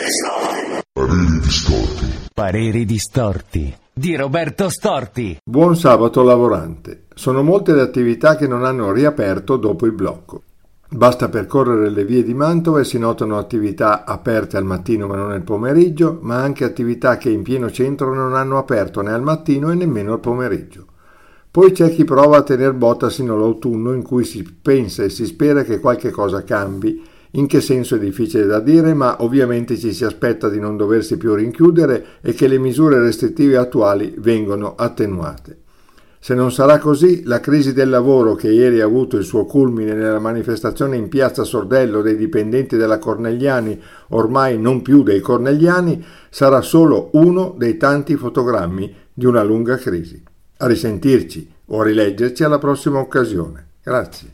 Pareri distorti. Pareri distorti di Roberto Storti. Buon sabato lavorante. Sono molte le attività che non hanno riaperto dopo il blocco. Basta percorrere le vie di Mantova e si notano attività aperte al mattino ma non nel pomeriggio, ma anche attività che in pieno centro non hanno aperto né al mattino e nemmeno al pomeriggio. Poi c'è chi prova a tener botta sino all'autunno, in cui si pensa e si spera che qualche cosa cambi. In che senso è difficile da dire, ma ovviamente ci si aspetta di non doversi più rinchiudere e che le misure restrittive attuali vengano attenuate. Se non sarà così, la crisi del lavoro, che ieri ha avuto il suo culmine nella manifestazione in piazza Sordello dei dipendenti della Cornelliani, ormai non più dei Cornelliani, sarà solo uno dei tanti fotogrammi di una lunga crisi. A risentirci o a rileggerci alla prossima occasione. Grazie.